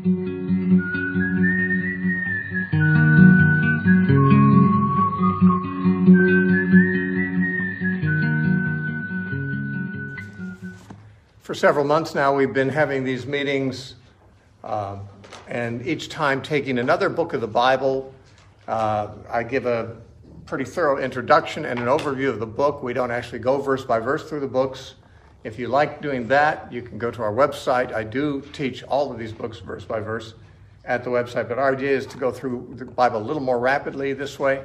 For several months now, we've been having these meetings, and each time taking another book of the Bible. I give a pretty thorough introduction and an overview of the book. We don't actually go verse by verse through the books. If you like doing that, you can go to our website. I do teach all of these books verse by verse at the website, but our idea is to go through the Bible a little more rapidly this way.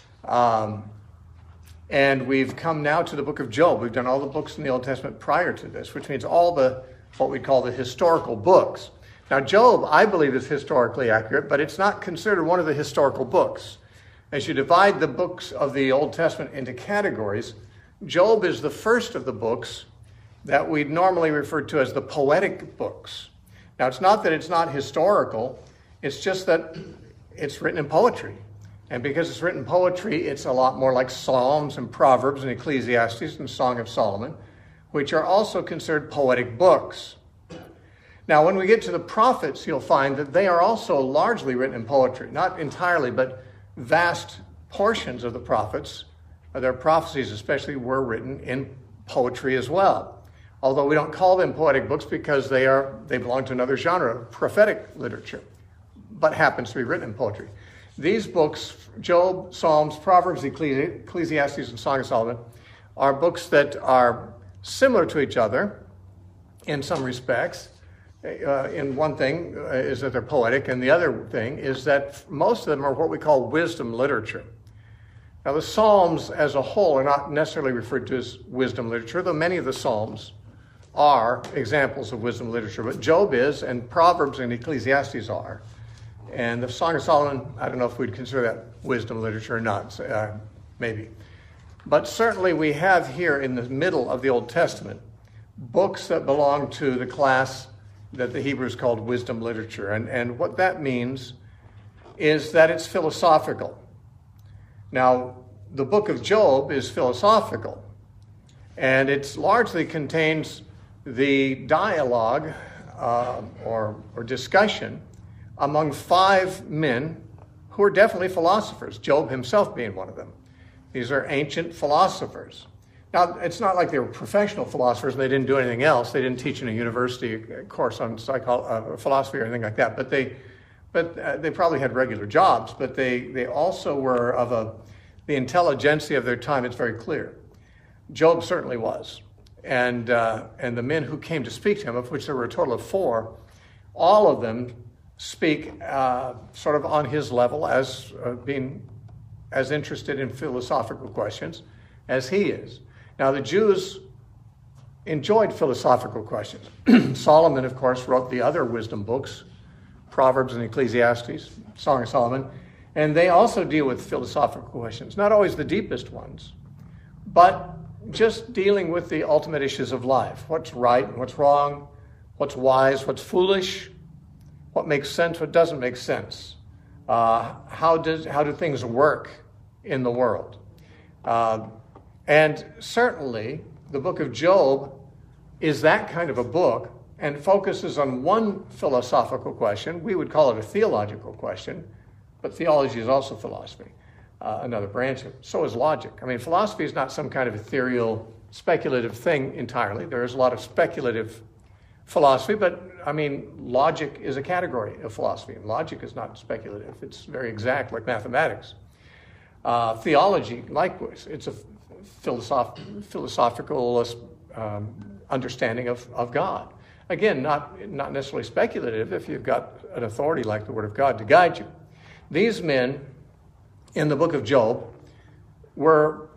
And we've come now to the book of Job. We've done all the books in the Old Testament prior to this, which means all the what we call the historical books. Now, Job, I believe, is historically accurate, but it's not considered one of the historical books. As you divide the books of the Old Testament into categories, Job is the first of the books that we normally refer to as the poetic books. Now, it's not that it's not historical, it's just that it's written in poetry. And because it's written poetry, it's a lot more like Psalms and Proverbs and Ecclesiastes and Song of Solomon, which are also considered poetic books. Now, when we get to the prophets, you'll find that they are also largely written in poetry. Not entirely, but vast portions of the prophets, their prophecies especially, were written in poetry as well. Although we don't call them poetic books because they belong to another genre, prophetic literature, but happens to be written in poetry. These books, Job, Psalms, Proverbs, Ecclesiastes, and Song of Solomon, are books that are similar to each other in some respects. In one thing is that they're poetic, and the other thing is that most of them are what we call wisdom literature. Now, the Psalms as a whole are not necessarily referred to as wisdom literature, though many of the Psalms are examples of wisdom literature. But Job is, and Proverbs and Ecclesiastes are. And the Song of Solomon, I don't know if we'd consider that wisdom literature or not, maybe. But certainly we have here in the middle of the Old Testament books that belong to the class that the Hebrews called wisdom literature. And what that means is that it's philosophical. Now, the book of Job is philosophical, and it largely contains the dialogue or discussion among 5 men who are definitely philosophers, Job himself being one of them. These are ancient philosophers. Now, it's not like they were professional philosophers and they didn't do anything else. They didn't teach in a university course on philosophy or anything like that. But they probably had regular jobs. But they also were of the intelligentsia of their time. It's very clear. Job certainly was, and the men who came to speak to him, of which there were a total of 4, all of them speak sort of on his level as being as interested in philosophical questions as he is. Now, the Jews enjoyed philosophical questions. Solomon, of course, wrote the other wisdom books, Proverbs and Ecclesiastes, Song of Solomon, and they also deal with philosophical questions, not always the deepest ones, but just dealing with the ultimate issues of life. What's right and what's wrong, what's wise, what's foolish, what makes sense, what doesn't make sense. How do things work in the world? And certainly, the book of Job is that kind of a book and focuses on one philosophical question. We would call it a theological question, but theology is also philosophy, another branch of it. So is logic. I mean, philosophy is not some kind of ethereal, speculative thing entirely. There is a lot of speculative philosophy, but I mean, logic is a category of philosophy, and logic is not speculative. It's very exact, like mathematics. Theology, likewise, it's a philosophical understanding of God. Again, not necessarily speculative if you've got an authority like the Word of God to guide you. These men in the book of Job were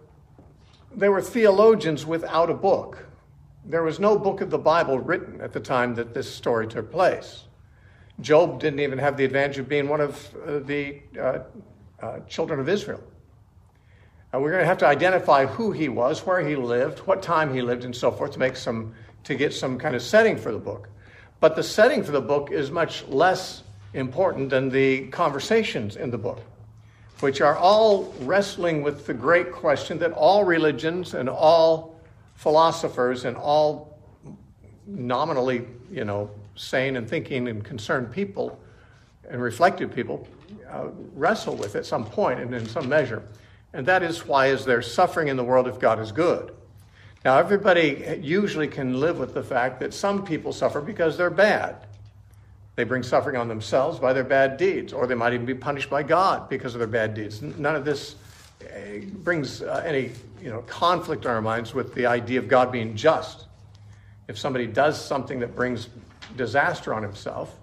theologians without a book. There was no book of the Bible written at the time that this story took place. Job didn't even have the advantage of being one of the children of Israel. We're going to have to identify who he was, where he lived, what time he lived, and so forth to get some kind of setting for the book. But the setting for the book is much less important than the conversations in the book, which are all wrestling with the great question that all religions and all philosophers and all nominally, sane and thinking and concerned people and reflective people wrestle with at some point and in some measure. And that is, why is there suffering in the world if God is good? Now, everybody usually can live with the fact that some people suffer because they're bad. They bring suffering on themselves by their bad deeds, or they might even be punished by God because of their bad deeds. None of this brings any conflict in our minds with the idea of God being just. If somebody does something that brings disaster on himself,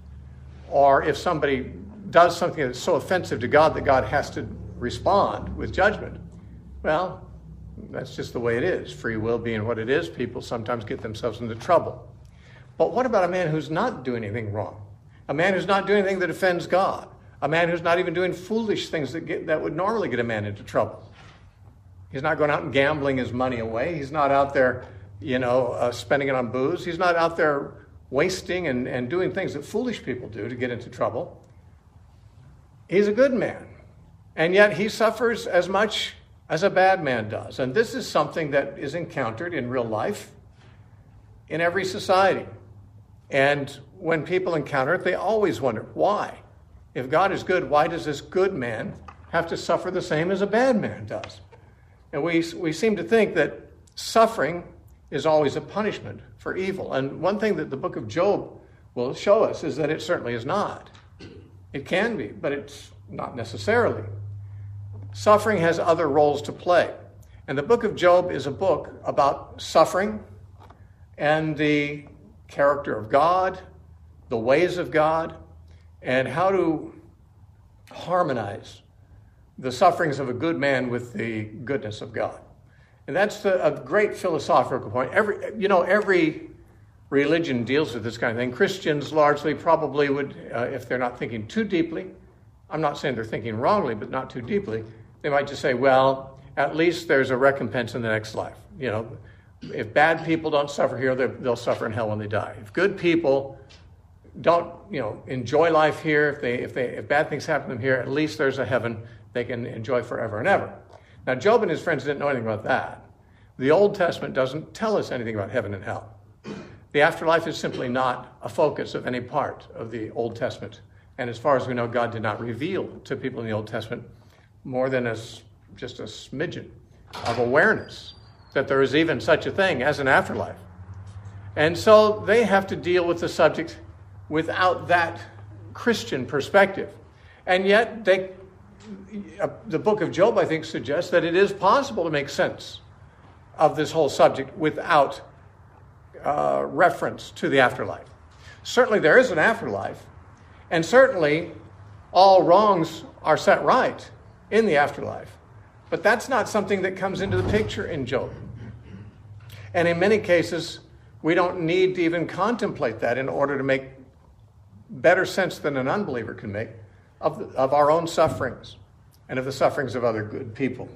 or if somebody does something that's so offensive to God that God has to respond with judgment, well, that's just the way it is. Free will being what it is, people sometimes get themselves into trouble. But what about a man who's not doing anything wrong? A man who's not doing anything that offends God? A man who's not even doing foolish things that would normally get a man into trouble? He's not going out and gambling his money away. He's not out there, spending it on booze. He's not out there wasting and doing things that foolish people do to get into trouble. He's a good man. And yet he suffers as much as a bad man does. And this is something that is encountered in real life in every society. And when people encounter it, they always wonder, why? If God is good, why does this good man have to suffer the same as a bad man does? And we seem to think that suffering is always a punishment for evil. And one thing that the book of Job will show us is that it certainly is not. It can be, but it's not necessarily. Suffering has other roles to play. And the book of Job is a book about suffering and the character of God, the ways of God, and how to harmonize the sufferings of a good man with the goodness of God. And that's a great philosophical point. Every religion deals with this kind of thing. Christians largely probably would, if they're not thinking too deeply, I'm not saying they're thinking wrongly, but not too deeply, they might just say, well, at least there's a recompense in the next life. If bad people don't suffer here, they'll suffer in hell when they die. If good people don't, enjoy life here, if bad things happen to them here, at least there's a heaven they can enjoy forever and ever. Now, Job and his friends didn't know anything about that. The Old Testament doesn't tell us anything about heaven and hell. The afterlife is simply not a focus of any part of the Old Testament. And as far as we know, God did not reveal to people in the Old Testament more than just a smidgen of awareness that there is even such a thing as an afterlife. And so they have to deal with the subject without that Christian perspective. And yet the book of Job, I think, suggests that it is possible to make sense of this whole subject without reference to the afterlife. Certainly there is an afterlife, and certainly all wrongs are set right in the afterlife. But that's not something that comes into the picture in Job. And in many cases, we don't need to even contemplate that in order to make better sense than an unbeliever can make of our own sufferings and of the sufferings of other good people.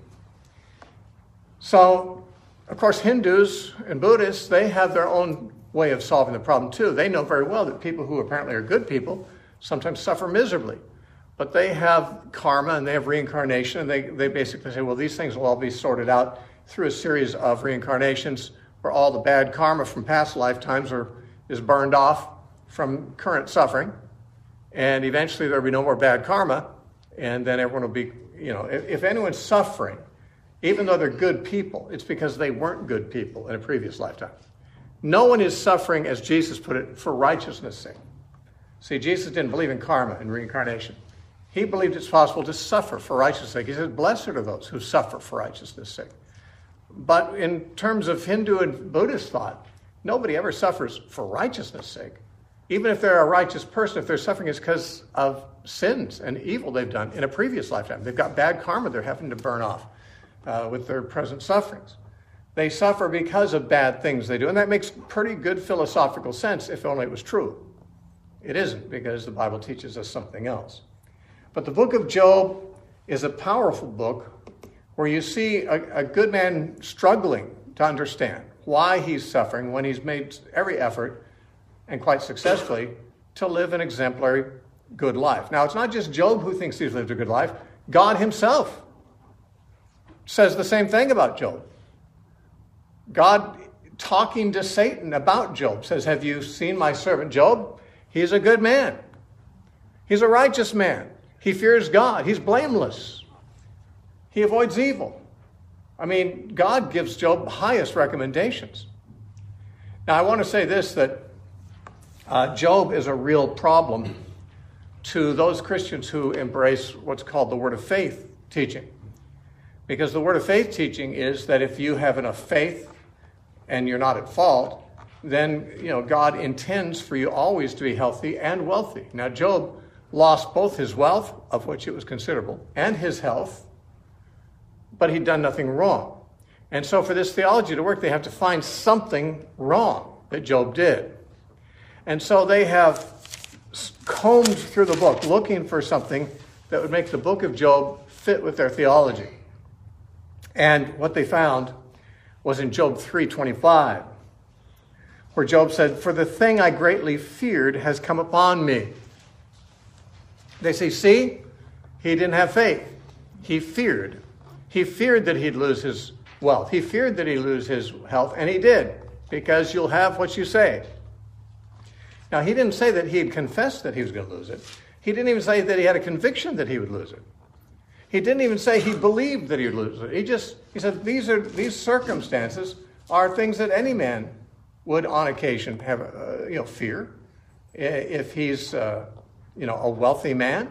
So, of course, Hindus and Buddhists, they have their own way of solving the problem too. They know very well that people who apparently are good people sometimes suffer miserably. But they have karma and they have reincarnation, and they basically say, well, these things will all be sorted out through a series of reincarnations where all the bad karma from past lifetimes is burned off from current suffering. And eventually there'll be no more bad karma, and then everyone will be, if anyone's suffering, even though they're good people, it's because they weren't good people in a previous lifetime. No one is suffering, as Jesus put it, for righteousness' sake. See, Jesus didn't believe in karma and reincarnation. He believed it's possible to suffer for righteousness' sake. He said, blessed are those who suffer for righteousness' sake. But in terms of Hindu and Buddhist thought, nobody ever suffers for righteousness' sake. Even if they're a righteous person, if they're suffering, it's because of sins and evil they've done in a previous lifetime. They've got bad karma they're having to burn off with their present sufferings. They suffer because of bad things they do, and that makes pretty good philosophical sense if only it was true. It isn't, because the Bible teaches us something else. But the book of Job is a powerful book where you see a good man struggling to understand why he's suffering when he's made every effort, and quite successfully, to live an exemplary good life. Now, it's not just Job who thinks he's lived a good life. God himself says the same thing about Job. God talking to Satan about Job, says, have you seen my servant Job? He's a good man. He's a righteous man. He fears God. He's blameless. He avoids evil. I mean, God gives Job the highest recommendations. Now, I want to say this, that Job is a real problem to those Christians who embrace what's called the word of faith teaching. Because the word of faith teaching is that if you have enough faith and you're not at fault, then God intends for you always to be healthy and wealthy. Now, Job lost both his wealth, of which it was considerable, and his health, but he'd done nothing wrong. And so for this theology to work, they have to find something wrong that Job did. And so they have combed through the book looking for something that would make the book of Job fit with their theology. And what they found was in Job 3:25, where Job said, for the thing I greatly feared has come upon me. They say, see, he didn't have faith. He feared. He feared that he'd lose his wealth. He feared that he'd lose his health, and he did, because you'll have what you say. Now, he didn't say that he had confessed that he was going to lose it. He didn't even say that he had a conviction that he would lose it. He didn't even say he believed that he would lose it. He said, these circumstances are things that any man would on occasion have, fear. If he's, a wealthy man.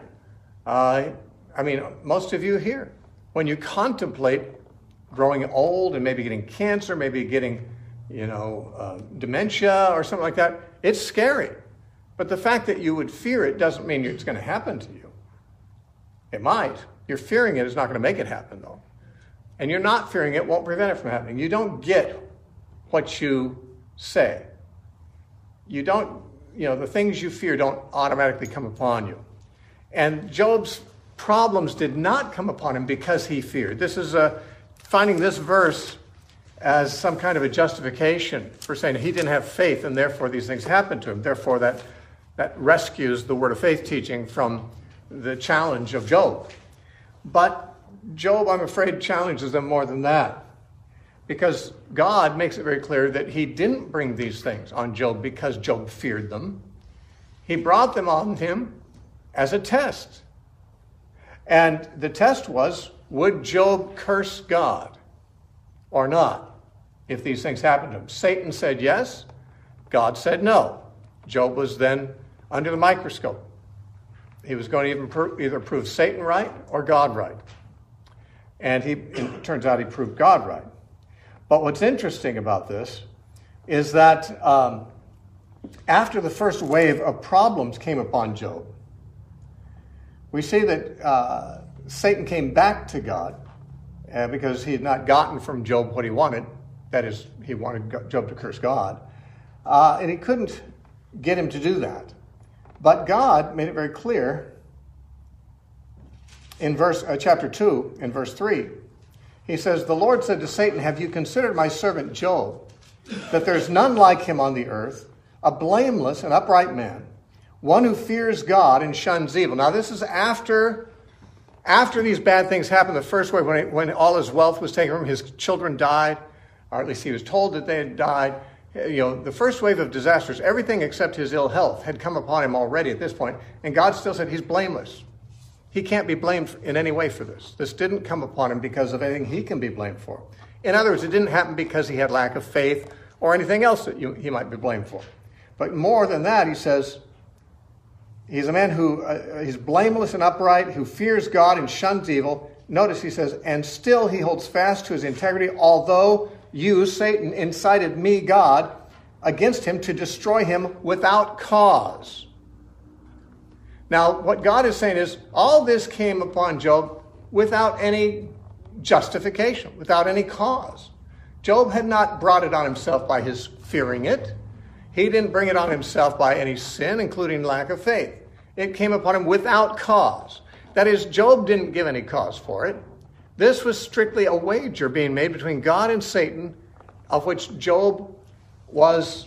Most of you here, when you contemplate growing old and maybe getting cancer, maybe getting, dementia or something like that, it's scary. But the fact that you would fear it doesn't mean it's going to happen to you. It might. You're fearing it is not going to make it happen, though. And you're not fearing it won't prevent it from happening. You don't get what you say. You don't, the things you fear don't automatically come upon you. And Job's problems did not come upon him because he feared. This is finding this verse as some kind of a justification for saying he didn't have faith and therefore these things happened to him. Therefore that rescues the word of faith teaching from the challenge of Job. But Job, I'm afraid, challenges them more than that. Because God makes it very clear that he didn't bring these things on Job because Job feared them. He brought them on him as a test. And the test was, would Job curse God or not if these things happened to him? Satan said yes. God said no. Job was then under the microscope. He was going to either prove Satan right or God right. And it turns out he proved God right. But what's interesting about this is that after the first wave of problems came upon Job, we see that Satan came back to God because he had not gotten from Job what he wanted. That is, he wanted Job to curse God. And he couldn't get him to do that. But God made it very clear in chapter 2, in verse 3. He says, the Lord said to Satan, have you considered my servant Job, that there's none like him on the earth, a blameless and upright man, one who fears God and shuns evil. Now this is after these bad things happened, the first way when all his wealth was taken from him, his children died, or at least he was told that they had died. The first wave of disasters, everything except his ill health had come upon him already at this point, and God still said he's blameless. He can't be blamed in any way for this. This didn't come upon him because of anything he can be blamed for. In other words, it didn't happen because he had lack of faith or anything else that he might be blamed for. But more than that, he says, he's a man who he's blameless and upright, who fears God and shuns evil. Notice he says, and still he holds fast to his integrity, although you, Satan, incited me, God, against him to destroy him without cause. Now, what God is saying is, all this came upon Job without any justification, without any cause. Job had not brought it on himself by his fearing it. He didn't bring it on himself by any sin, including lack of faith. It came upon him without cause. That is, Job didn't give any cause for it. This was strictly a wager being made between God and Satan, of which Job was,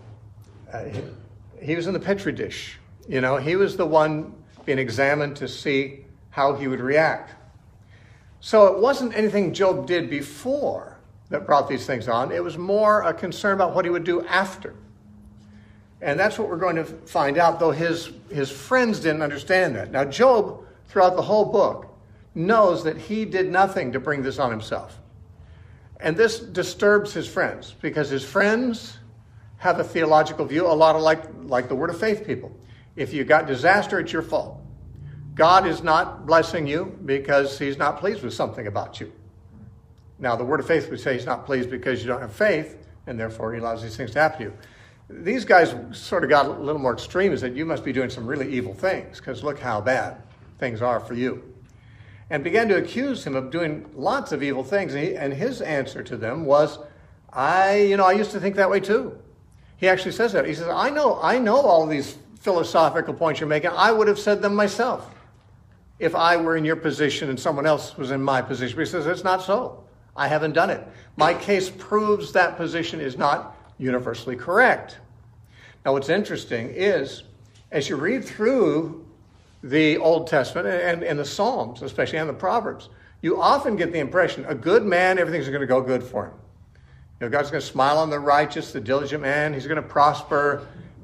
he was in the petri dish. He was the one being examined to see how he would react. So it wasn't anything Job did before that brought these things on. It was more a concern about what he would do after. And that's what we're going to find out, though his friends didn't understand that. Now, Job, throughout the whole book, knows that he did nothing to bring this on himself. And this disturbs his friends, because his friends have a theological view, a lot of like the Word of Faith people. If you got disaster, it's your fault. God is not blessing you because he's not pleased with something about you. Now, the Word of Faith would say he's not pleased because you don't have faith, and therefore he allows these things to happen to you. These guys sort of got a little more extreme, is that you must be doing some really evil things, because look how bad things are for you. And began to accuse him of doing lots of evil things. And his answer to them was, I used to think that way too. He actually says that. He says, I know all of these philosophical points you're making. I would have said them myself if I were in your position and someone else was in my position. But he says, it's not so. I haven't done it. My case proves that position is not universally correct. Now, what's interesting is, as you read through the Old Testament and the Psalms, especially, and the Proverbs, you often get the impression a good man, everything's going to go good for him. God's going to smile on the righteous, the diligent man. He's going to prosper.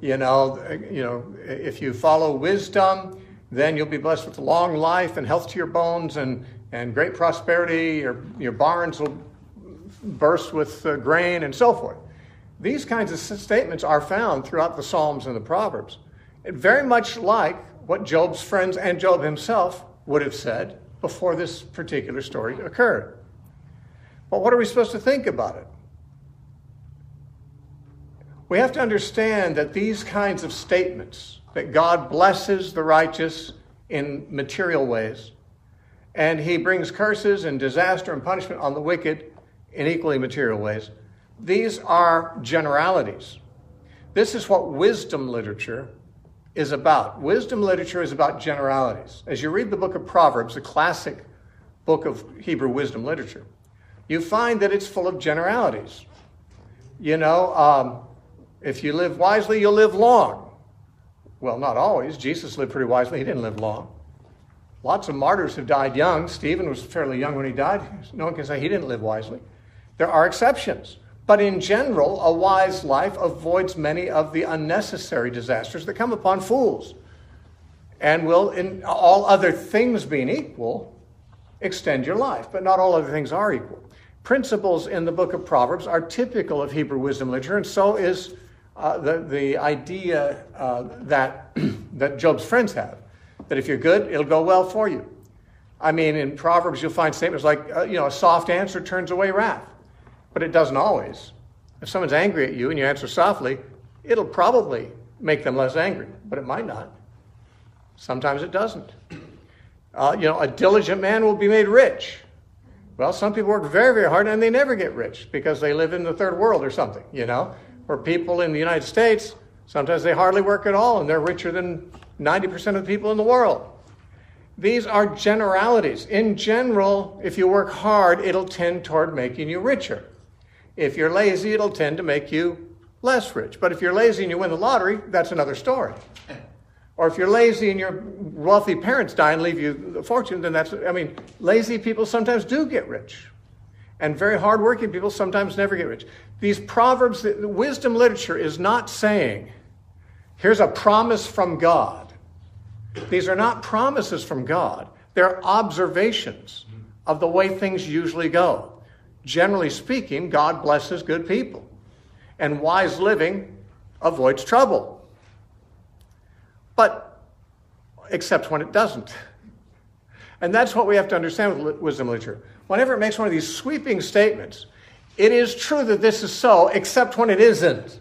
If you follow wisdom, then you'll be blessed with long life and health to your bones and great prosperity. Your barns will burst with grain and so forth. These kinds of statements are found throughout the Psalms and the Proverbs. Very much like what Job's friends and Job himself would have said before this particular story occurred. But what are we supposed to think about it? We have to understand that these kinds of statements, that God blesses the righteous in material ways, and he brings curses and disaster and punishment on the wicked in equally material ways, these are generalities. This is what wisdom literature is about. Wisdom literature is about generalities. As you read the book of Proverbs, a classic book of Hebrew wisdom literature, you find that it's full of generalities. If you live wisely, you'll live long. Well, not always. Jesus lived pretty wisely. He didn't live long. Lots of martyrs have died young. Stephen was fairly young when he died. No one can say he didn't live wisely. There are exceptions. But in general, a wise life avoids many of the unnecessary disasters that come upon fools, and will, in all other things being equal, extend your life. But not all other things are equal. Principles in the book of Proverbs are typical of Hebrew wisdom literature, and so is the idea that Job's friends have, that if you're good, it'll go well for you. I mean, in Proverbs, you'll find statements like, a soft answer turns away wrath. But it doesn't always. If someone's angry at you and you answer softly, it'll probably make them less angry, but it might not. Sometimes it doesn't. A diligent man will be made rich. Well, some people work very, very hard and they never get rich because they live in the third world or something, Or people in the United States, sometimes they hardly work at all and they're richer than 90% of the people in the world. These are generalities. In general, if you work hard, it'll tend toward making you richer. If you're lazy, it'll tend to make you less rich. But if you're lazy and you win the lottery, that's another story. Or if you're lazy and your wealthy parents die and leave you the fortune, then lazy people sometimes do get rich. And very hardworking people sometimes never get rich. These Proverbs, the wisdom literature is not saying, here's a promise from God. These are not promises from God. They're observations of the way things usually go. Generally speaking, God blesses good people, and wise living avoids trouble. But except when it doesn't. And that's what we have to understand with wisdom literature. Whenever it makes one of these sweeping statements, it is true that this is so, except when it isn't.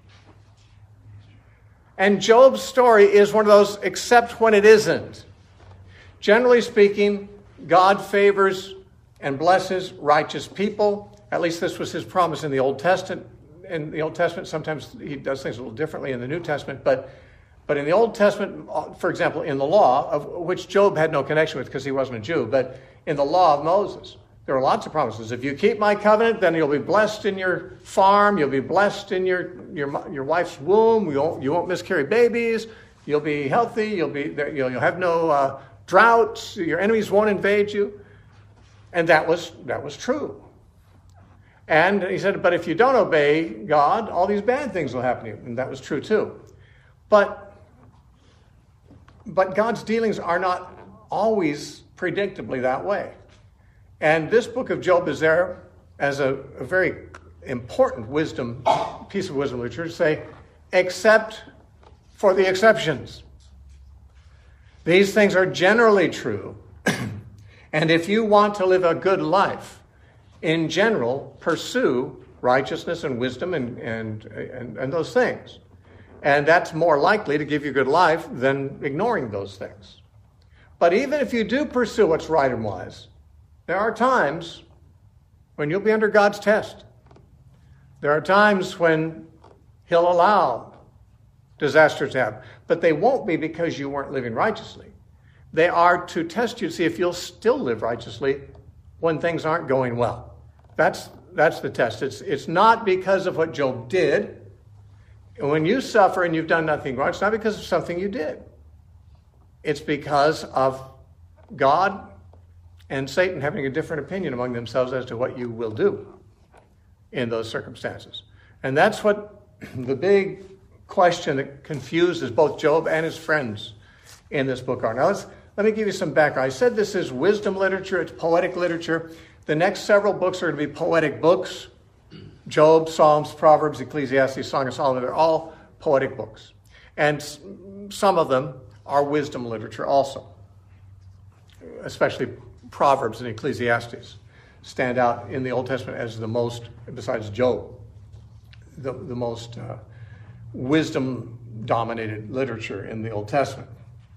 And Job's story is one of those, except when it isn't. Generally speaking, God favors and blesses righteous people. At least this was his promise in the Old Testament. In the Old Testament, sometimes he does things a little differently in the New Testament. But in the Old Testament, for example, in the law, of which Job had no connection with because he wasn't a Jew, but in the law of Moses, there are lots of promises. If you keep my covenant, then you'll be blessed in your farm. You'll be blessed in your wife's womb. You won't miscarry babies. You'll be healthy. You'll have no droughts. Your enemies won't invade you. And that was true. And he said, but if you don't obey God, all these bad things will happen to you. And that was true too. But God's dealings are not always predictably that way. And this book of Job is there as a very important piece of wisdom literature to say, except for the exceptions. These things are generally true. And if you want to live a good life, in general, pursue righteousness and wisdom and those things. And that's more likely to give you a good life than ignoring those things. But even if you do pursue what's right and wise, there are times when you'll be under God's test. There are times when he'll allow disasters to happen. But they won't be because you weren't living righteously. They are to test you to see if you'll still live righteously when things aren't going well. That's the test. It's not because of what Job did. And when you suffer and you've done nothing wrong, it's not because of something you did. It's because of God and Satan having a different opinion among themselves as to what you will do in those circumstances. And that's what the big question that confuses both Job and his friends in this book are. Now, let me give you some background. I said this is wisdom literature. It's poetic literature. The next several books are going to be poetic books. Job, Psalms, Proverbs, Ecclesiastes, Song of Solomon, they're all poetic books. And some of them are wisdom literature also, especially Proverbs and Ecclesiastes stand out in the Old Testament as the most, besides Job, the most wisdom-dominated literature in the Old Testament.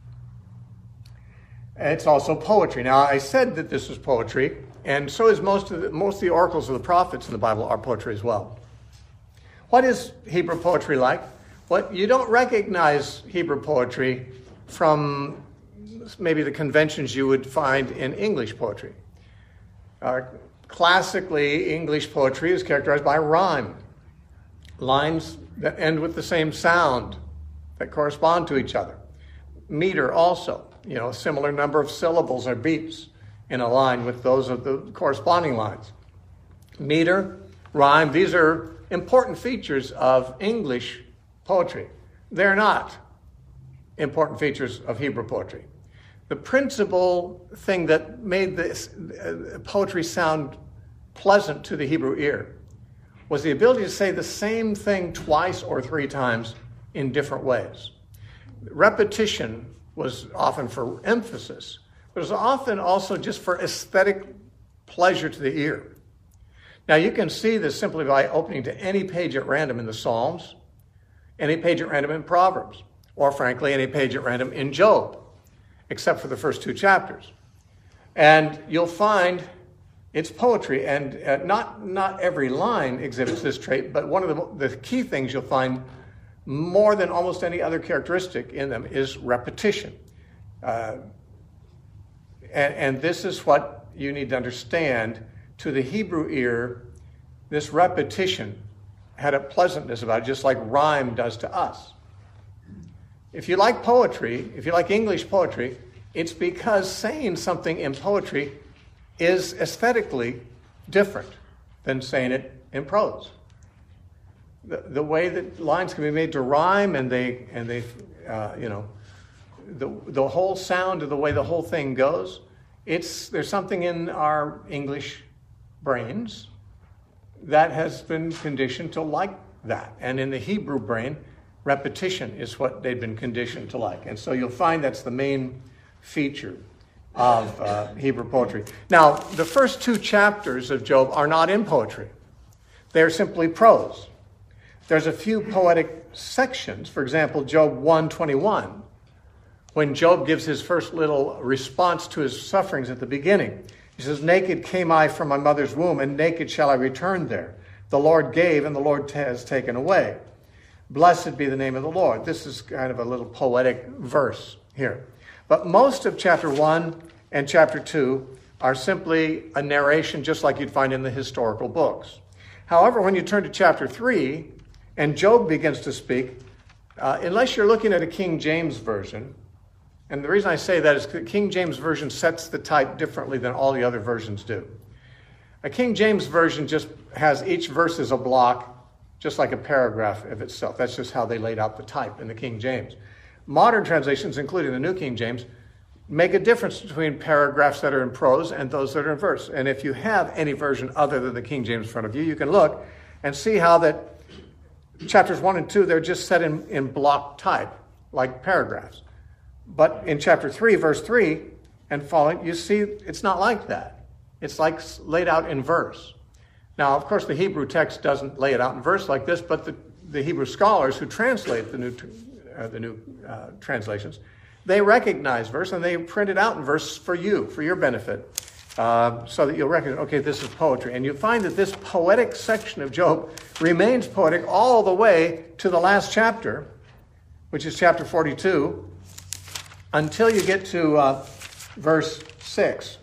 It's also poetry. Now, I said that this was poetry, and so is most of the oracles of the prophets in the Bible are poetry as well. What is Hebrew poetry like? You don't recognize Hebrew poetry from maybe the conventions you would find in English poetry. Classically, English poetry is characterized by rhyme. Lines that end with the same sound, that correspond to each other. Meter also, a similar number of syllables or beats in a line with those of the corresponding lines. Meter, rhyme, these are important features of English poetry. They're not important features of Hebrew poetry. The principal thing that made this poetry sound pleasant to the Hebrew ear was the ability to say the same thing twice or three times in different ways. Repetition was often for emphasis, but it was often also just for aesthetic pleasure to the ear. Now, you can see this simply by opening to any page at random in the Psalms, any page at random in Proverbs, or frankly, any page at random in Job, except for the first two chapters. And you'll find it's poetry, and not every line exhibits this trait, but one of the key things you'll find more than almost any other characteristic in them is repetition. And this is what you need to understand. To the Hebrew ear, this repetition had a pleasantness about it, just like rhyme does to us. If you like poetry, if you like English poetry, it's because saying something in poetry is aesthetically different than saying it in prose. The way that lines can be made to rhyme and the whole sound of the way the whole thing goes, there's something in our English brains that has been conditioned to like that. And in the Hebrew brain, repetition is what they've been conditioned to like. And so you'll find that's the main feature of Hebrew poetry. Now, the first two chapters of Job are not in poetry. They're simply prose. There's a few poetic sections. For example, Job 1:21, when Job gives his first little response to his sufferings at the beginning. He says, "Naked came I from my mother's womb, and naked shall I return there. The Lord gave, and the Lord has taken away. Blessed be the name of the Lord." This is kind of a little poetic verse here. But most of chapter 1 and chapter 2 are simply a narration, just like you'd find in the historical books. However, when you turn to chapter 3, and Job begins to speak, unless you're looking at a King James version, and the reason I say that is the King James version sets the type differently than all the other versions do. A King James version just has each verse as a block, just like a paragraph of itself. That's just how they laid out the type in the King James. Modern translations, including the New King James, make a difference between paragraphs that are in prose and those that are in verse. And if you have any version other than the King James in front of you, you can look and see how that chapters 1 and 2, they're just set in block type, like paragraphs. But in chapter 3, verse 3 and following, you see it's not like that. It's like laid out in verse. Now, of course, the Hebrew text doesn't lay it out in verse like this, but the Hebrew scholars who translate the new translations, they recognize verse and they print it out in verse for you, for your benefit, so that you'll recognize, okay, this is poetry. And you find that this poetic section of Job remains poetic all the way to the last chapter, which is chapter 42, until you get to verse 6.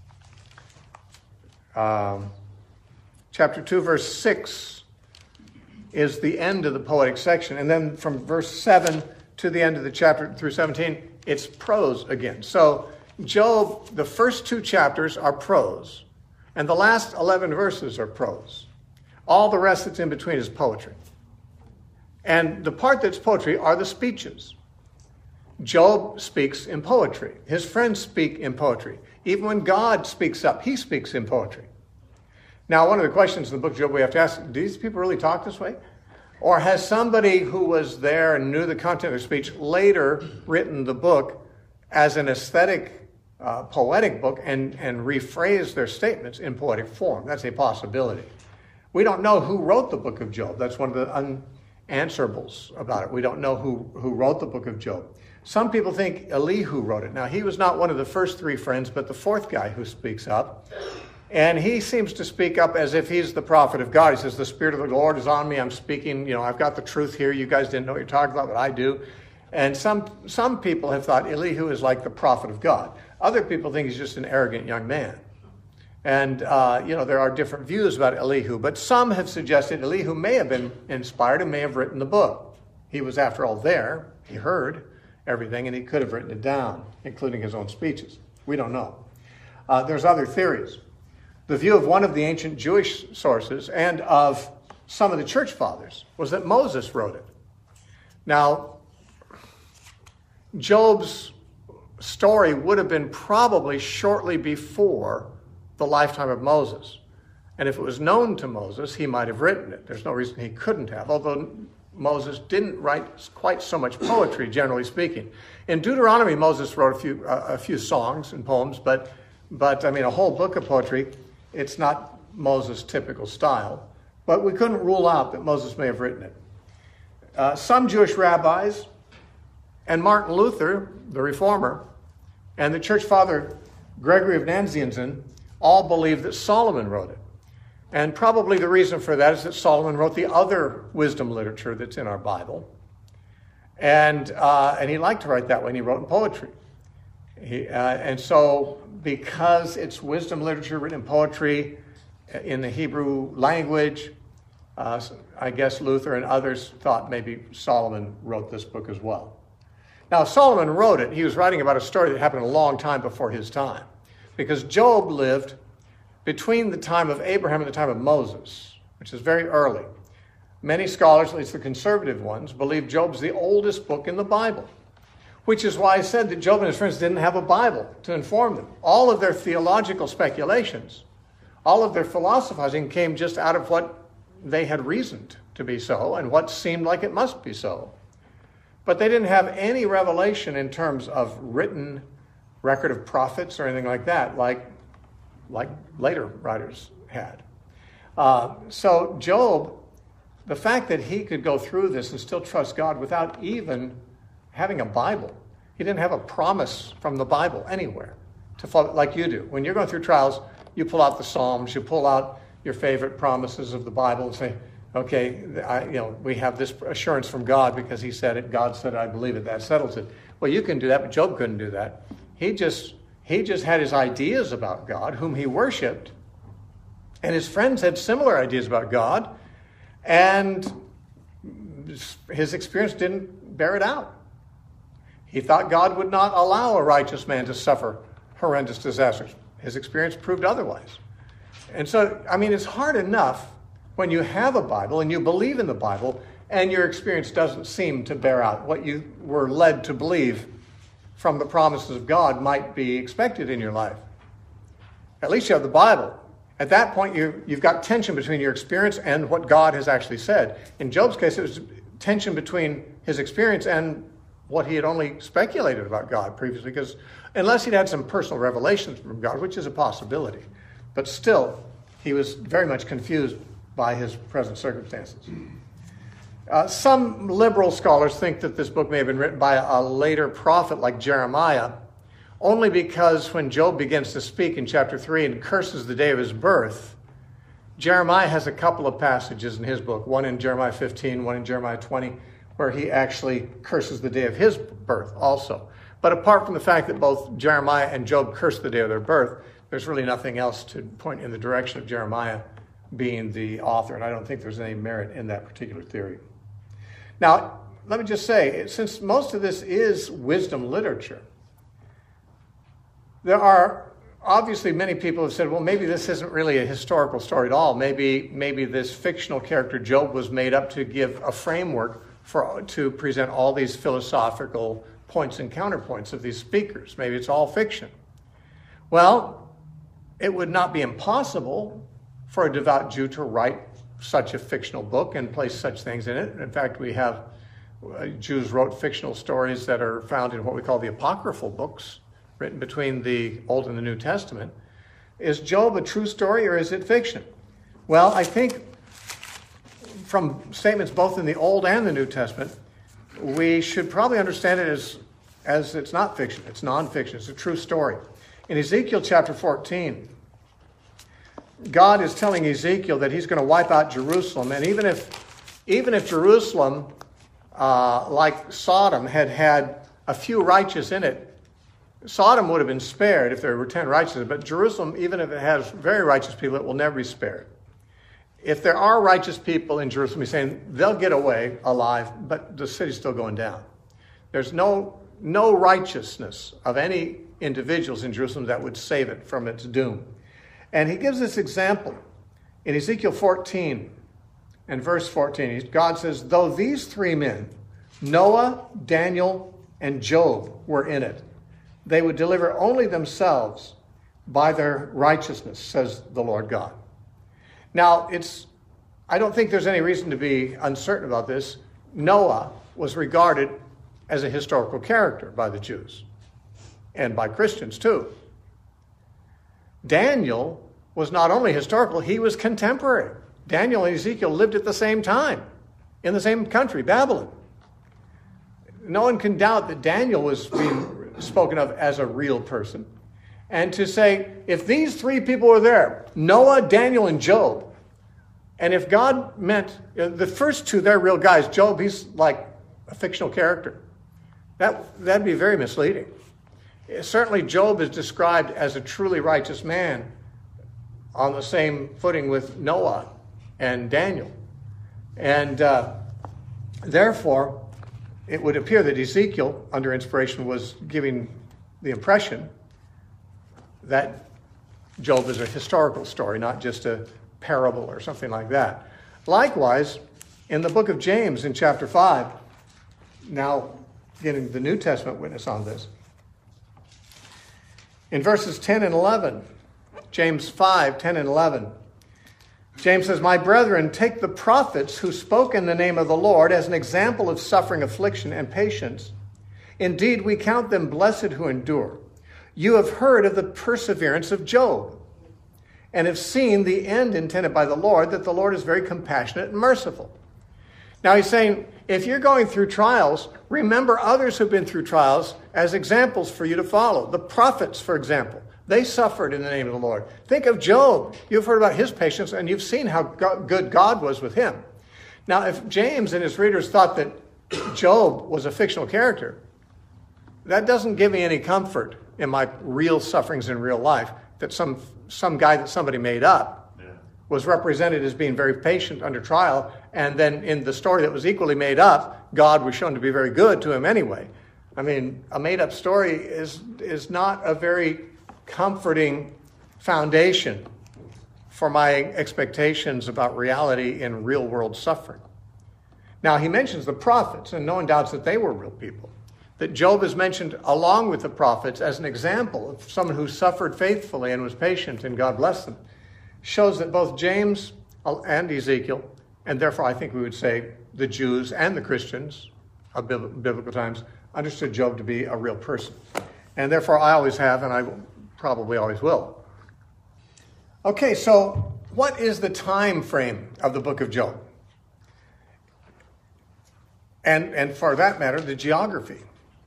Chapter 2, verse 6 is the end of the poetic section. And then from verse 7 to the end of the chapter through 17, it's prose again. So Job, the first 2 chapters are prose, and the last 11 verses are prose. All the rest that's in between is poetry. And the part that's poetry are the speeches. Job speaks in poetry. His friends speak in poetry. Even when God speaks up, he speaks in poetry. Now, one of the questions in the book of Job we have to ask, do these people really talk this way? Or has somebody who was there and knew the content of their speech later written the book as an aesthetic, poetic book and rephrased their statements in poetic form? That's a possibility. We don't know who wrote the book of Job. That's one of the unanswerables about it. We don't know who wrote the book of Job. Some people think Elihu wrote it. Now, he was not one of the first 3 friends, but the 4th guy who speaks up. And he seems to speak up as if he's the prophet of God. He says, the Spirit of the Lord is on me. I'm speaking, I've got the truth here. You guys didn't know what you're talking about, but I do. And some people have thought Elihu is like the prophet of God. Other people think he's just an arrogant young man. And, there are different views about Elihu. But some have suggested Elihu may have been inspired and may have written the book. He was, after all, there. He heard everything, and he could have written it down, including his own speeches. We don't know. There's other theories. The view of one of the ancient Jewish sources and of some of the church fathers was that Moses wrote it. Now, Job's story would have been probably shortly before the lifetime of Moses. And if it was known to Moses, he might have written it. There's no reason he couldn't have, although Moses didn't write quite so much poetry, generally speaking. In Deuteronomy, Moses wrote a few songs and poems, but a whole book of poetry. It's not Moses' typical style, but we couldn't rule out that Moses may have written it. Some Jewish rabbis and Martin Luther, the reformer, and the church father Gregory of Nazianzen all believe that Solomon wrote it. And probably the reason for that is that Solomon wrote the other wisdom literature that's in our Bible. And he liked to write that way, and he wrote in poetry. And so because it's wisdom literature written in poetry in the Hebrew language, I guess Luther and others thought maybe Solomon wrote this book as well. Now, Solomon wrote it. He was writing about a story that happened a long time before his time, because Job lived between the time of Abraham and the time of Moses, which is very early. Many scholars, at least the conservative ones, believe Job's the oldest book in the Bible, which is why I said that Job and his friends didn't have a Bible to inform them. All of their theological speculations, all of their philosophizing came just out of what they had reasoned to be so and what seemed like it must be so. But they didn't have any revelation in terms of written record of prophets or anything like that, like later writers had. So Job, the fact that he could go through this and still trust God without even having a Bible. He didn't have a promise from the Bible anywhere to follow, like you do. When you're going through trials, you pull out the Psalms, you pull out your favorite promises of the Bible and say, okay, we have this assurance from God because he said it, God said it, I believe it, that settles it. Well, you can do that, but Job couldn't do that. He just had his ideas about God, whom he worshipped, and his friends had similar ideas about God, and his experience didn't bear it out. He thought God would not allow a righteous man to suffer horrendous disasters. His experience proved otherwise. And so, I mean, it's hard enough when you have a Bible and you believe in the Bible and your experience doesn't seem to bear out what you were led to believe from the promises of God might be expected in your life. At least you have the Bible. At that point, you've got tension between your experience and what God has actually said. In Job's case, it was tension between his experience and what he had only speculated about God previously, because unless he'd had some personal revelations from God, which is a possibility, but still, he was very much confused by his present circumstances. Some liberal scholars think that this book may have been written by a later prophet like Jeremiah, only because when Job begins to speak in chapter 3 and curses the day of his birth, Jeremiah has a couple of passages in his book, one in Jeremiah 15, one in Jeremiah 20, where he actually curses the day of his birth also. But apart from the fact that both Jeremiah and Job curse the day of their birth, there's really nothing else to point in the direction of Jeremiah being the author, and I don't think there's any merit in that particular theory. Now, let me just say, since most of this is wisdom literature, there are obviously many people who have said, well, maybe this isn't really a historical story at all. Maybe this fictional character Job was made up to give a framework to present all these philosophical points and counterpoints of these speakers. Maybe it's all fiction. Well, it would not be impossible for a devout Jew to write such a fictional book and place such things in it. In fact, we have Jews wrote fictional stories that are found in what we call the apocryphal books, written between the Old and the New Testament. Is Job a true story or is it fiction? Well, I think from statements both in the Old and the New Testament, we should probably understand it as it's not fiction, it's nonfiction, it's a true story. In Ezekiel chapter 14, God is telling Ezekiel that he's going to wipe out Jerusalem, and even if Jerusalem, like Sodom, had a few righteous in it, Sodom would have been spared if there were 10 righteous, but Jerusalem, even if it has very righteous people, it will never be spared. If there are righteous people in Jerusalem, he's saying they'll get away alive, but the city's still going down. There's no righteousness of any individuals in Jerusalem that would save it from its doom. And he gives this example in Ezekiel 14 and verse 14. God says, though these three men, Noah, Daniel, and Job, were in it, they would deliver only themselves by their righteousness, says the Lord God. Now, I don't think there's any reason to be uncertain about this. Noah was regarded as a historical character by the Jews and by Christians too. Daniel was not only historical, he was contemporary. Daniel and Ezekiel lived at the same time in the same country, Babylon. No one can doubt that Daniel was being spoken of as a real person. And to say, if these three people were there, Noah, Daniel, and Job, and if God meant, the first two, they're real guys. Job, he's like a fictional character. That'd be very misleading. Certainly Job is described as a truly righteous man on the same footing with Noah and Daniel. And therefore, it would appear that Ezekiel, under inspiration, was giving the impression that Job is a historical story, not just a parable or something like that. Likewise, in the book of James in chapter 5, now getting the New Testament witness on this, in verses 10 and 11, James 5, 10 and 11, James says, my brethren, take the prophets who spoke in the name of the Lord as an example of suffering, affliction, and patience. Indeed, we count them blessed who endure. You have heard of the perseverance of Job, and have seen the end intended by the Lord, that the Lord is very compassionate and merciful. Now he's saying, if you're going through trials, remember others who've been through trials as examples for you to follow. The prophets, for example, they suffered in the name of the Lord. Think of Job. You've heard about his patience, and you've seen how good God was with him. Now, if James and his readers thought that Job was a fictional character, that doesn't give me any comfort in my real sufferings in real life, that some guy that somebody made up was represented as being very patient under trial, and then in the story that was equally made up, God was shown to be very good to him anyway. I mean, a made-up story is not a very comforting foundation for my expectations about reality in real-world suffering. Now, he mentions the prophets, and no one doubts that they were real people. That Job is mentioned along with the prophets as an example of someone who suffered faithfully and was patient, and God blessed them, shows that both James and Ezekiel, and therefore I think we would say the Jews and the Christians of biblical times, understood Job to be a real person. And therefore I always have, and I probably always will. Okay, so what is the time frame of the book of Job? And for that matter, the geography.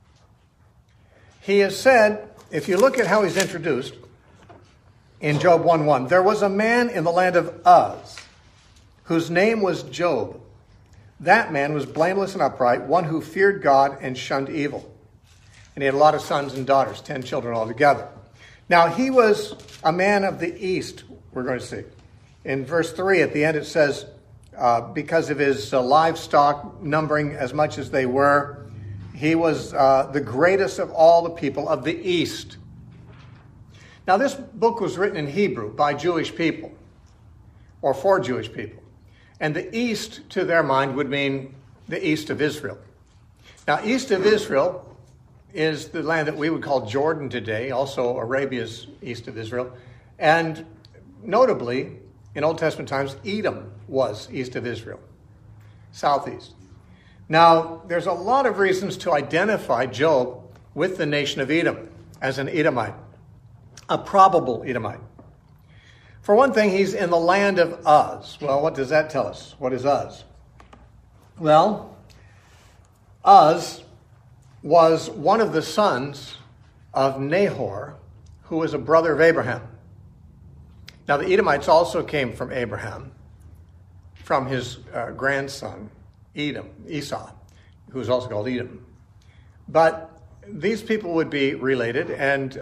He has said, if you look at how he's introduced in Job 1:1, there was a man in the land of Uz, whose name was Job. That man was blameless and upright, one who feared God and shunned evil. And he had a lot of sons and daughters, 10 children altogether. Now, he was a man of the east, we're going to see. In verse 3 at the end it says, because of his livestock numbering as much as they were, he was the greatest of all the people of the east. Now, this book was written in Hebrew by Jewish people, or for Jewish people. And the east, to their mind, would mean the east of Israel. Now, east of Israel is the land that we would call Jordan today, also Arabia's east of Israel. And notably, in Old Testament times, Edom was east of Israel, southeast. Now, there's a lot of reasons to identify Job with the nation of Edom as an Edomite, a probable Edomite. For one thing, he's in the land of Uz. Well, what does that tell us? What is Uz? Well, Uz was one of the sons of Nahor, who was a brother of Abraham. Now, the Edomites also came from Abraham, from his grandson, Esau, who was also called Edom. But these people would be related, and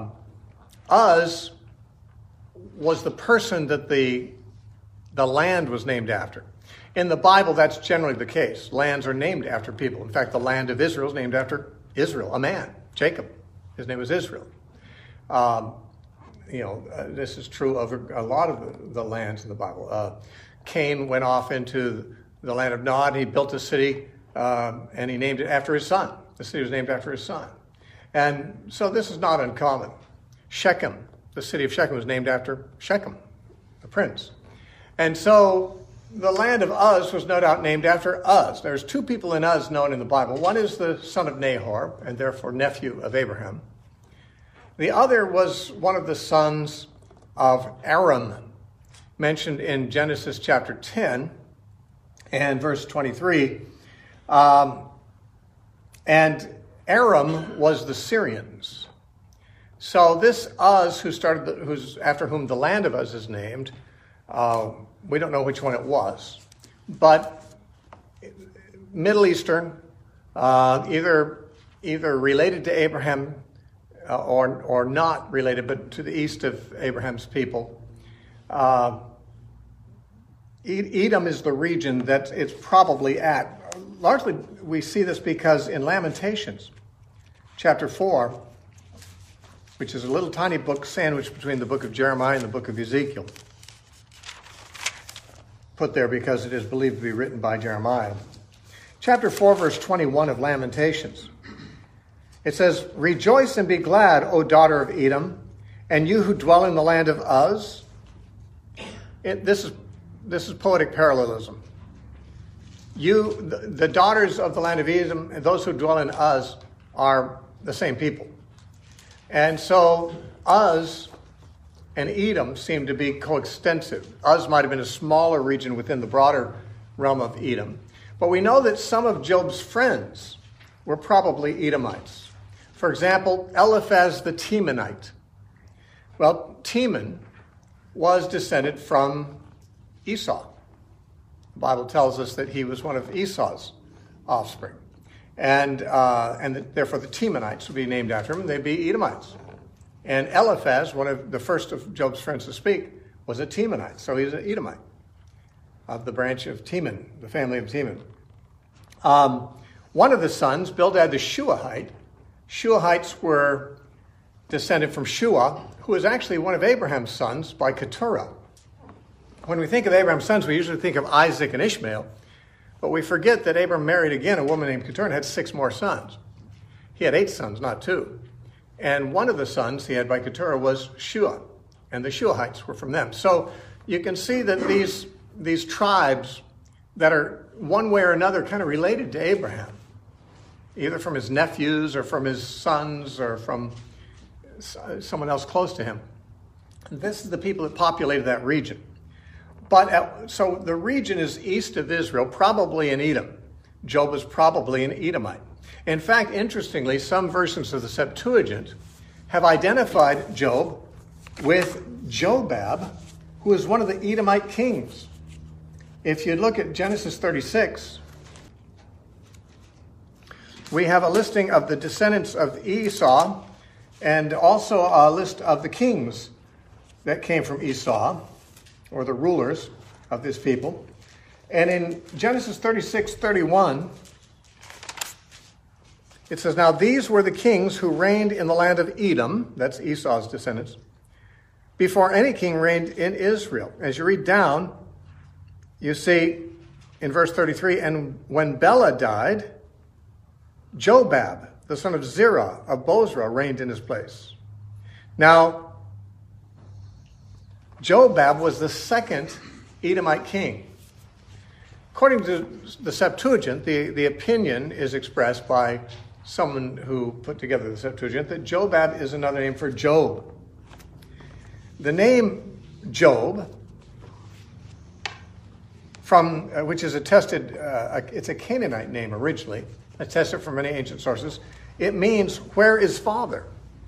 Uz was the person that the land was named after. In the Bible, that's generally the case. Lands are named after people. In fact, the land of Israel is named after Israel, a man, Jacob. His name was Israel. This is true of a lot of the lands in the Bible. Cain went off into the land of Nod. He built a city, and he named it after his son. The city was named after his son. And so this is not uncommon. Shechem, the city of Shechem, was named after Shechem, the prince. And so the land of Uz was no doubt named after Uz. There's two people in Uz known in the Bible. One is the son of Nahor, and therefore nephew of Abraham. The other was one of the sons of Aram, mentioned in Genesis chapter 10 and verse 23. And Aram was the Syrians. So this Uz, who's after whom the land of Uz is named, we don't know which one it was, but Middle Eastern, either related to Abraham or not related, but to the east of Abraham's people. Edom is the region that it's probably at. Largely, we see this because in Lamentations, chapter 4, which is a little tiny book sandwiched between the book of Jeremiah and the book of Ezekiel, put there because it is believed to be written by Jeremiah. Chapter 4, verse 21 of Lamentations. It says, "Rejoice and be glad, O daughter of Edom, and you who dwell in the land of Uz." This is poetic parallelism. The daughters of the land of Edom and those who dwell in Uz are the same people. And so Uz and Edom seem to be coextensive. Uz might have been a smaller region within the broader realm of Edom. But we know that some of Job's friends were probably Edomites. For example, Eliphaz the Temanite. Well, Teman was descended from Esau. The Bible tells us that he was one of Esau's offspring. And therefore the Temanites would be named after him, and they'd be Edomites. And Eliphaz, one of the first of Job's friends to speak, was a Temanite, so he's an Edomite of the branch of Teman, the family of Teman. One of the sons, Bildad the Shuahite. Shuahites were descended from Shua, who was actually one of Abraham's sons by Keturah. When we think of Abraham's sons, we usually think of Isaac and Ishmael, but we forget that Abraham married again a woman named Keturah and had 6 more sons. He had 8 sons, not 2. And one of the sons he had by Keturah was Shua, and the Shuahites were from them. So you can see that these tribes that are one way or another kind of related to Abraham, either from his nephews or from his sons or from someone else close to him. This is the people that populated that region. So the region is east of Israel, probably in Edom. Job was probably an Edomite. In fact, interestingly, some versions of the Septuagint have identified Job with Jobab, who is one of the Edomite kings. If you look at Genesis 36, we have a listing of the descendants of Esau and also a list of the kings that came from Esau, or the rulers of this people. And in Genesis 36:31, it says, "Now these were the kings who reigned in the land of Edom," that's Esau's descendants, "before any king reigned in Israel." As you read down, you see in verse 33, "And when Bela died, Jobab, the son of Zerah of Bozrah, reigned in his place." Now, Jobab was the second Edomite king. According to the Septuagint, the opinion is expressed by someone who put together the Septuagint that Jobab is another name for Job. The name Job, which is attested, it's a Canaanite name originally, attested from many ancient sources. It means, "where is father?"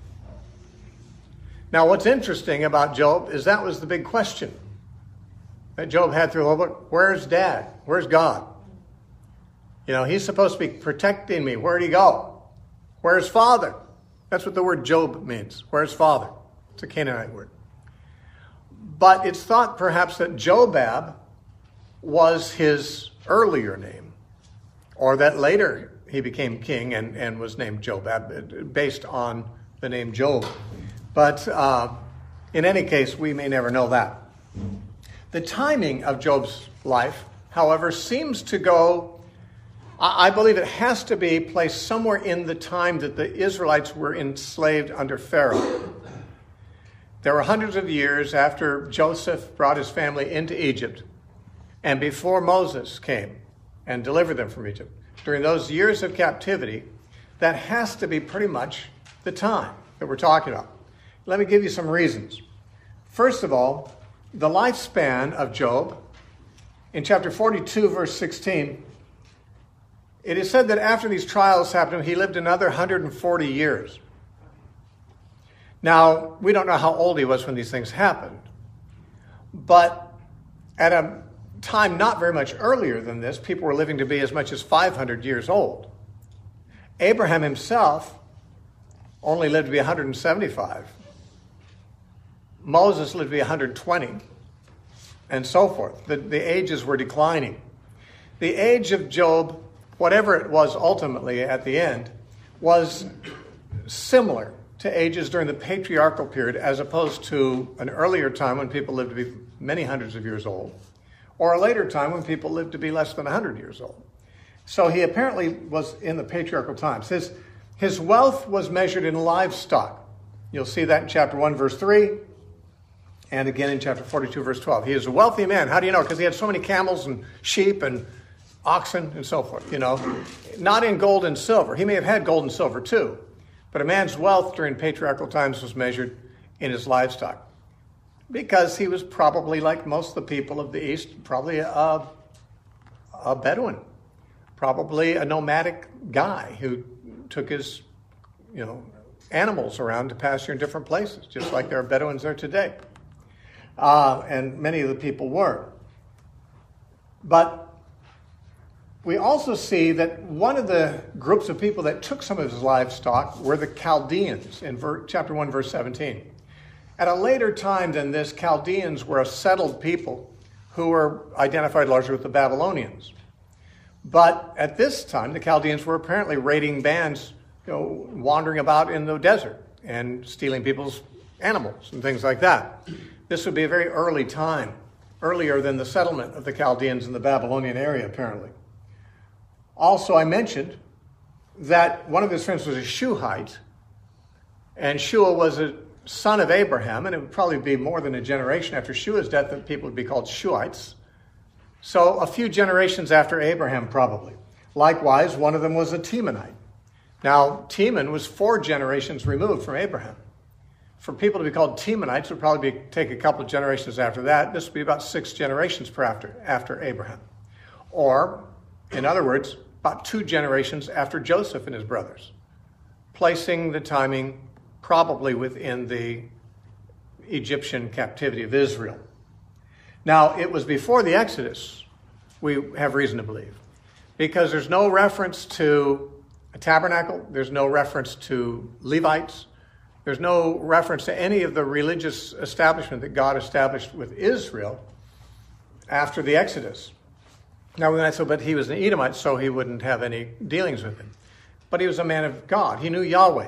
Now, what's interesting about Job is that was the big question that Job had through the whole book. Where's Dad? Where's God? He's supposed to be protecting me. Where'd he go? Where's Father? That's what the word Job means. Where's Father? It's a Canaanite word. But it's thought perhaps that Jobab was his earlier name, or that later he became king and was named Jobab based on the name Job. But in any case, we may never know that. The timing of Job's life, however, seems to go, I believe it has to be placed somewhere in the time that the Israelites were enslaved under Pharaoh. There were hundreds of years after Joseph brought his family into Egypt and before Moses came and delivered them from Egypt. During those years of captivity, that has to be pretty much the time that we're talking about. Let me give you some reasons. First of all, the lifespan of Job, in chapter 42, verse 16, it is said that after these trials happened, he lived another 140 years. Now, we don't know how old he was when these things happened, but at a time not very much earlier than this, people were living to be as much as 500 years old. Abraham himself only lived to be 175. Moses lived to be 120, and so forth. The ages were declining. The age of Job, whatever it was ultimately at the end, was similar to ages during the patriarchal period, as opposed to an earlier time when people lived to be many hundreds of years old, or a later time when people lived to be less than 100 years old. So he apparently was in the patriarchal times. His wealth was measured in livestock. You'll see that in chapter 1, verse 3, and again in chapter 42, verse 12. He is a wealthy man. How do you know? Because he had so many camels and sheep and oxen and so forth, Not in gold and silver. He may have had gold and silver too, but a man's wealth during patriarchal times was measured in his livestock, because he was probably, like most of the people of the East, probably a Bedouin, probably a nomadic guy who took his, animals around to pasture in different places, just like there are Bedouins there today. And many of the people were. But we also see that one of the groups of people that took some of his livestock were the Chaldeans in chapter 1, verse 17. At a later time than this, Chaldeans were a settled people who were identified largely with the Babylonians. But at this time, the Chaldeans were apparently raiding bands, wandering about in the desert and stealing people's animals and things like that. This would be a very early time, earlier than the settlement of the Chaldeans in the Babylonian area, apparently. Also, I mentioned that one of his friends was a Shuhite, and Shua was a son of Abraham, and it would probably be more than a generation after Shua's death that people would be called Shuites. So a few generations after Abraham, probably. Likewise, one of them was a Temanite. Now, Teman was 4 generations removed from Abraham. For people to be called Temanites would probably take a couple of generations after that. This would be about 6 generations after Abraham. Or, in other words, about 2 generations after Joseph and his brothers, placing the timing probably within the Egyptian captivity of Israel. Now, it was before the Exodus, we have reason to believe, because there's no reference to a tabernacle, there's no reference to Levites, there's no reference to any of the religious establishment that God established with Israel after the Exodus. Now we might say, but he was an Edomite, so he wouldn't have any dealings with him. But he was a man of God. He knew Yahweh.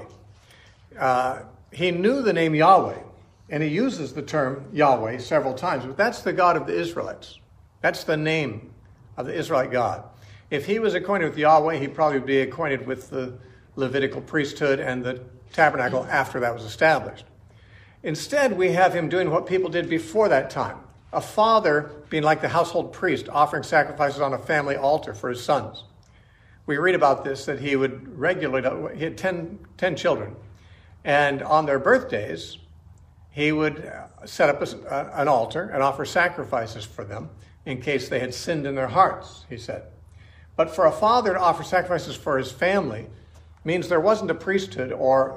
He knew the name Yahweh, and he uses the term Yahweh several times. But that's the God of the Israelites. That's the name of the Israelite God. If he was acquainted with Yahweh, he'd probably be acquainted with the Levitical priesthood and the tabernacle after that was established. Instead, we have him doing what people did before that time. A father being like the household priest, offering sacrifices on a family altar for his sons. We read about this, that he would regularly, he had 10 children, and on their birthdays, he would set up an altar and offer sacrifices for them in case they had sinned in their hearts, he said. But for a father to offer sacrifices for his family means there wasn't a priesthood or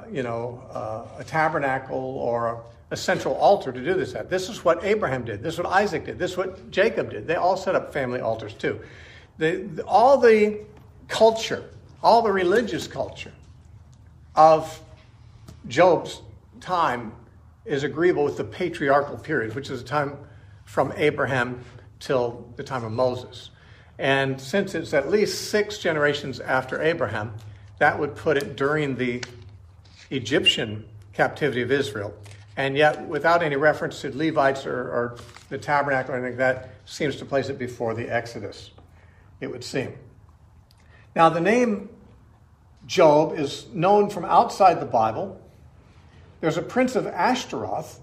a tabernacle or a central altar to do this at. This is what Abraham did. This is what Isaac did. This is what Jacob did. They all set up family altars too. All the culture, all the religious culture of Job's time is agreeable with the patriarchal period, which is the time from Abraham till the time of Moses. And since it's at least 6 generations after Abraham, that would put it during the Egyptian captivity of Israel. And yet, without any reference to Levites or the tabernacle or anything like that, seems to place it before the Exodus, it would seem. Now, the name Job is known from outside the Bible. There's a prince of Ashtaroth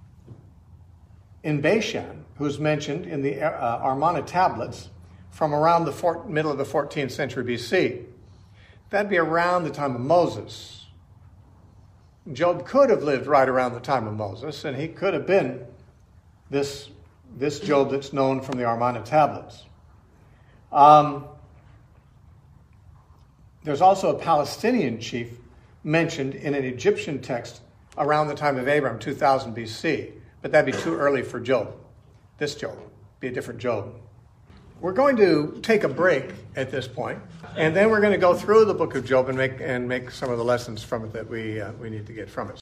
in Bashan who's mentioned in the Amarna tablets from around the middle of the 14th century BC. That'd be around the time of Moses. Job could have lived right around the time of Moses, and he could have been this Job that's known from the Amarna tablets. There's also a Palestinian chief mentioned in an Egyptian text around the time of Abraham, 2000 BC, but that'd be too early for Job. This Job would be a different Job. We're going to take a break at this point, and then we're going to go through the book of Job and make some of the lessons from it that we need to get from it.